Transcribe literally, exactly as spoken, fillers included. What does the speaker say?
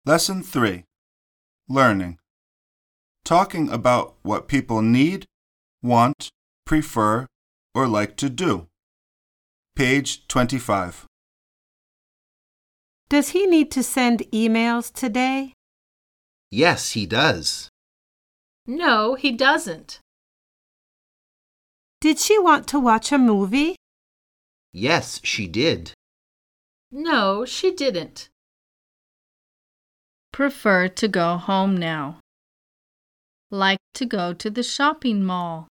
Lesson three. Learning. Talking about what people need, want, prefer, or like to do. Page twenty-five. Does he need to send emails today? Yes, he does. No, he doesn't. Did she want to watch a movie? Yes, she did. No, she didn't. Prefer to go home now. Like to go to the shopping mall.